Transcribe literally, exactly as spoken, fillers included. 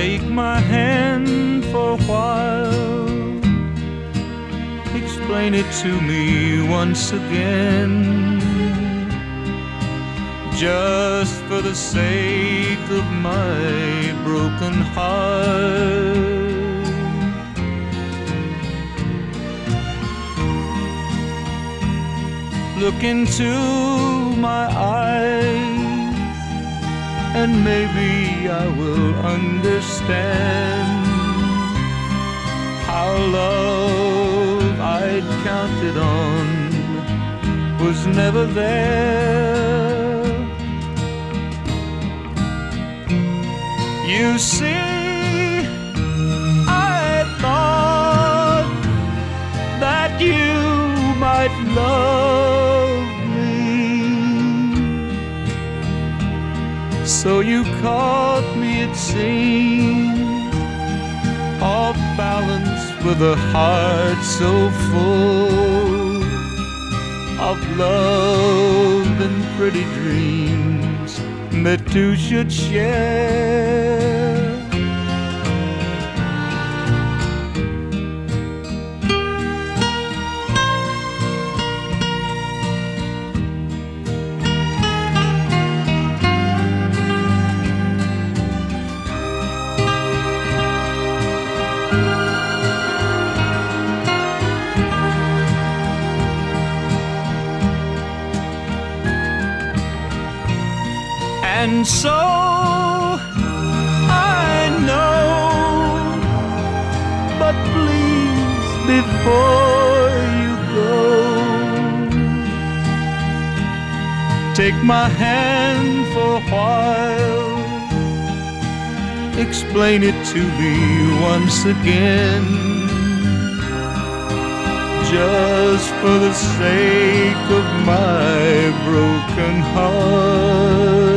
Take my hand for a while, explain it to me once again, just for the sake of my broken heart. Look into my eyes, and maybe I will understand how love I'd counted on was never there. You see, I thought that you might love me, so you caught me, it seems, off balance with a heart so full of love and pretty dreams that two should share. And so I know, but please, before you go, take my hand for a while, explain it to me once again, just for the sake of my broken heart.